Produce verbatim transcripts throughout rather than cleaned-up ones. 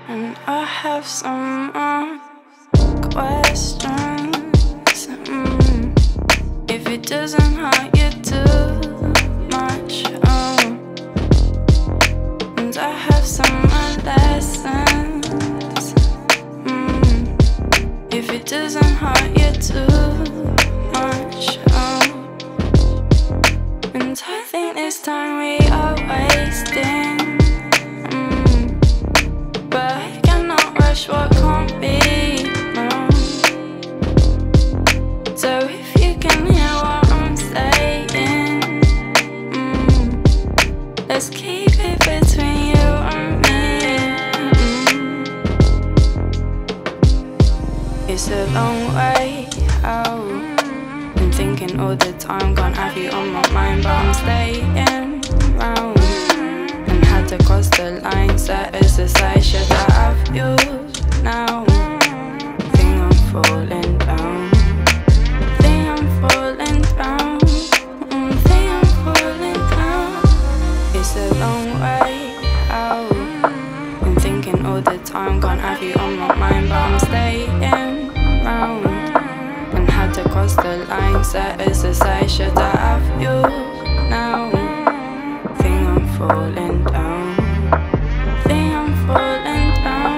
And I have some uh, questions. Mm. If it doesn't hurt you too much, um, and I have some uh, lessons. Mm. If it doesn't hurt you too much, um, and I think this time we are wasting. What can't be, no. So if you can hear what I'm saying, mm, let's keep it between you and me. Mm. It's a long way out. Been thinking all the time, can't have you on my mind, but I'm staying round. And had to cross the line, set as a say, should I have you? Now, think I'm falling down. Think I'm falling down. Mm, think I'm falling down. It's a long way out. Been thinking all the time, can't have you on my mind, but I'm staying round. And had to cross the line, set as a say, should I have you now? Think I'm falling down. Think I'm falling down.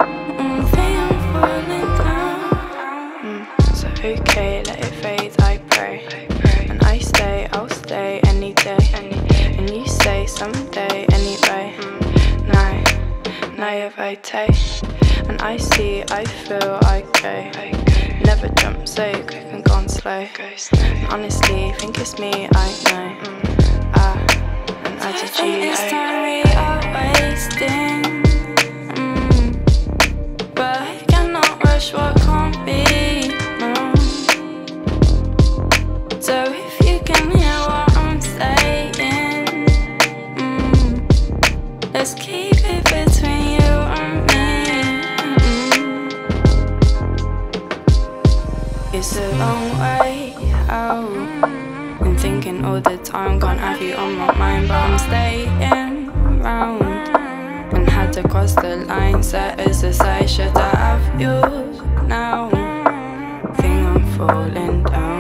Okay, let it fade, I pray. And I stay, I'll stay any day. And you say someday anyway. No, naivete. And I see, I feel okay. Never jump so quick and gone slow. And honestly, think it's me, I know. Ah, and I just you, this time we are wasting. Mm. But I cannot rush what can't be. So if you can hear what I'm saying, mm, let's keep it between you and me. Mm. It's a long way out. Been thinking all the time, can't have you on my mind, but I'm staying round. And had to cross the line, set as a say, should I have you now? Think I'm falling down.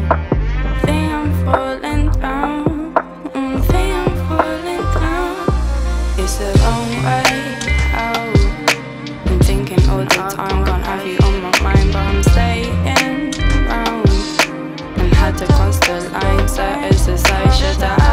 Falling down, mm, think I'm falling down. It's a long way out. Been thinking all the time, can't have you on my mind, but I'm staying round. And had to cross the line, set as a say, should I